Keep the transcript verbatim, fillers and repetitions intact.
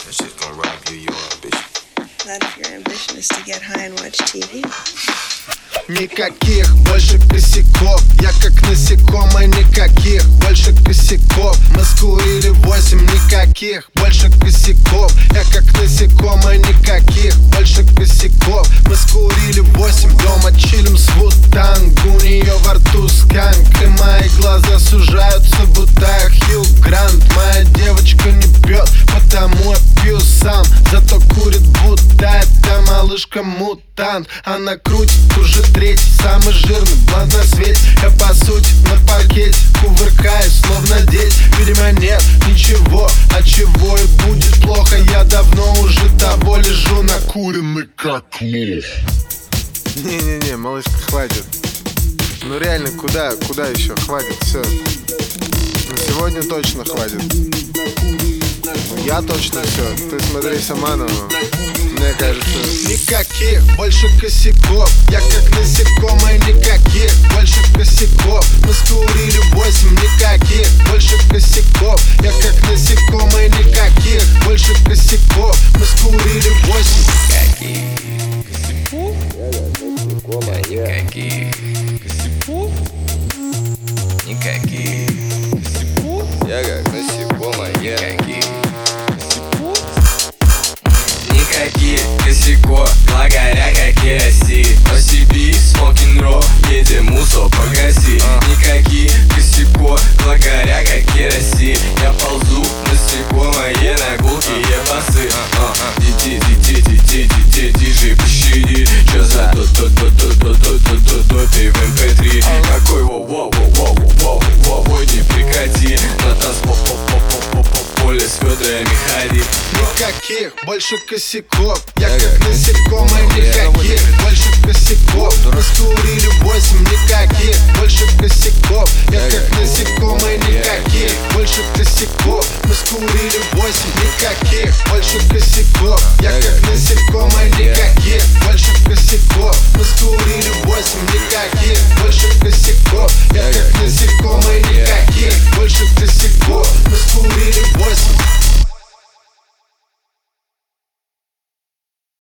That shit's gonna rob you of your ambition. Not if your ambition is to get high and watch T V. Никаких больше косяков. Я как насекомое, никаких больше косяков. Мы скурили восемь, никаких больше косяков. Я как насекомое, никаких больше косяков. Мы скурили восемь, дома чилим с Вутанг. У нее во рту сканк, и мои глаза сужаются, будто я Хью Грант. Моя девочка не пьет, потому я пью сам. Зато курит, будто это малышка-мутант. Она крутит уже третий, самый жирный блант на свете. Я по сути на паркете кувыркаюсь, словно дети. Видимо нет ничего, от чего и будет плохо. Я давно уже того лежу накуренный как лох. Не-не-не, малышка, хватит. Ну реально, куда, куда еще? Хватит, все. На сегодня точно хватит. Я точно все. Ты смотри сама, но мне кажется... Никаких больше косяков. Я как насекомое, никаких больше косяков. Мы скурили восемь, никаких больше косяков. Я как насекомое, никаких больше косяков. Мы скурили восемь. Никаких косяков. Никаких косяков. Я как насекомое. Никаких косяков. Никаких косяков. Благодаря как керосин. По себе смокинг ролл. Едем мусор погаси. Никаких косяков. Благодаря как керосин. Я ползу насекомое на гулки ебасы. Дети, дети, дети, дети, диджей пощади. Чё за то-то-то-то-то-то-то-то-то-то в эм пэ три. Какой воу-воу-воу-воу-воу-воу, не прекрати. На танцполе с ведрами ходи. Никаких больше косяков. Я как насекомое, никаких больше косяков. Мы скурили восемь, никаких больше косяков. Я как насекомое, никаких больше косяков. Мы скурили восемь, никаких больше косяков.